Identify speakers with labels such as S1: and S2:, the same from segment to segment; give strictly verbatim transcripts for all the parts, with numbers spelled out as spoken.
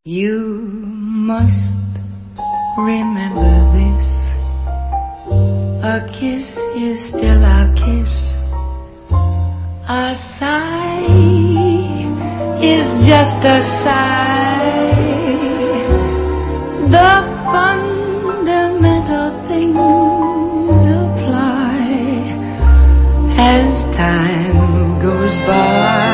S1: You must remember this. A kiss is still a kiss. A sigh is just a sigh. The fundamental things apply as time goes by.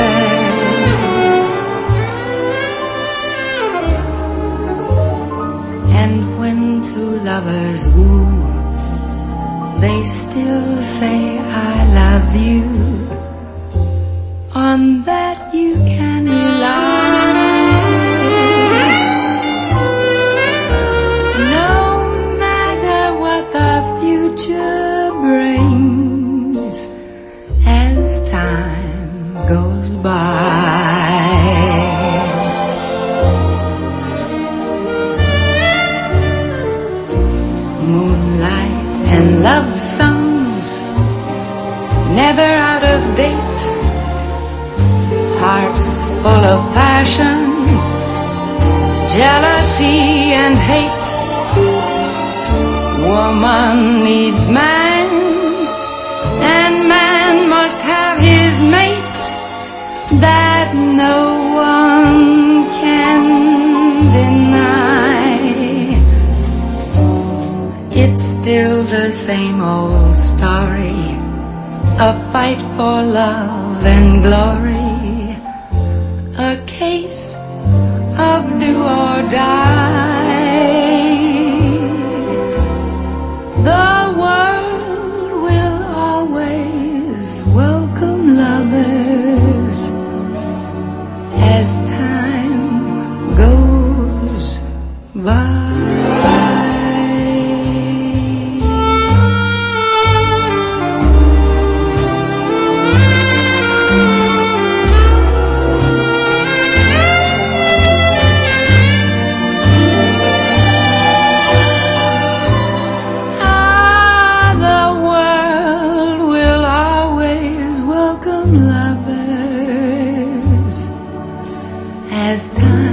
S1: And when two lovers woo, they still say I love you. On that you can rely. No matter what the future brings as time goes by. Moonlight and love songs, never out of date. Hearts full of passion, jealousy and hate. Woman needs man, and man must have his mate. That no one can deny. It's still the same old story, a fight for love and glory, a case of do or die. The world will always welcome lovers as time goes by. As time